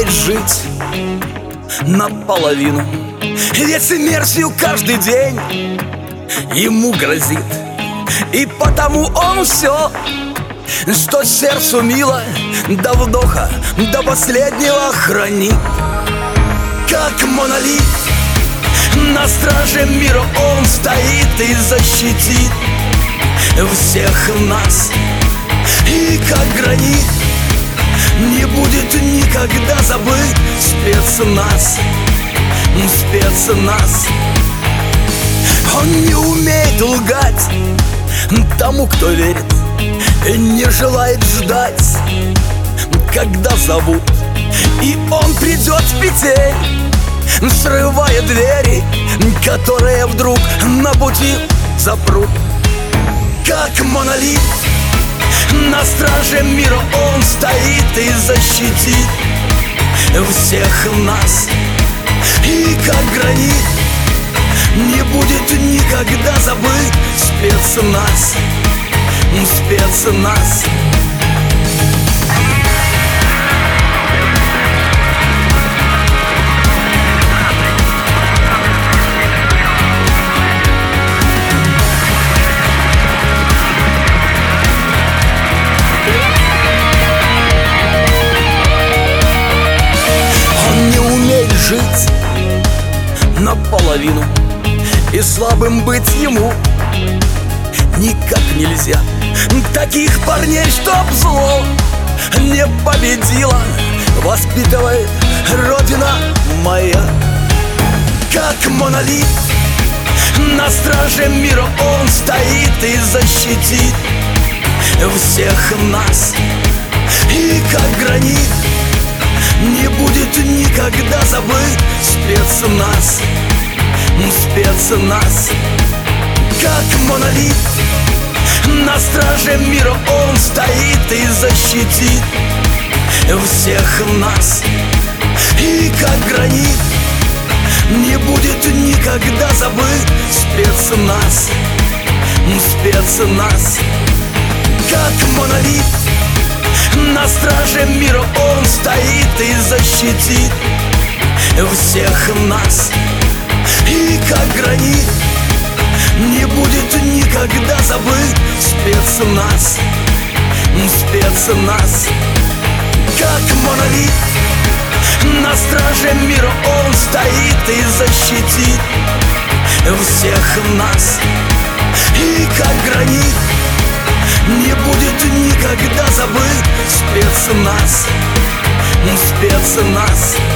умеет жить наполовину, ведь смертью каждый день ему грозит. И потому он все, что сердцу мило, до вдоха, до последнего хранит. Как монолит на страже мира он стоит и защитит всех нас. И как гранит не будет никогда забыть спецназ, спецназ. Он не умеет лгать тому, кто верит, не желает ждать, когда зовут. И он придет в петель, срывая двери, которые вдруг на пути запрут. Как монолит на страже мира он стоит и защитит всех нас. И как гранит не будет никогда забыть спецназ, спецназ. Жить наполовину, и слабым быть ему никак нельзя. Таких парней, чтоб зло не победило, воспитывает Родина моя. Как монолит на страже мира он стоит и защитит всех нас. И как гранит не будет никогда забыть спецназ, спецназ. Как монолит на страже мира он стоит и защитит всех нас. И как гранит не будет никогда забыть спецназ, спецназ. Как монолит на страже мира он стоит и защитит всех нас. И как гранит не будет никогда забыть спецназ, спецназ. Как монолит на страже мира он стоит и защитит всех нас. И как гранит не будет никогда забыть спецназ, спецназ.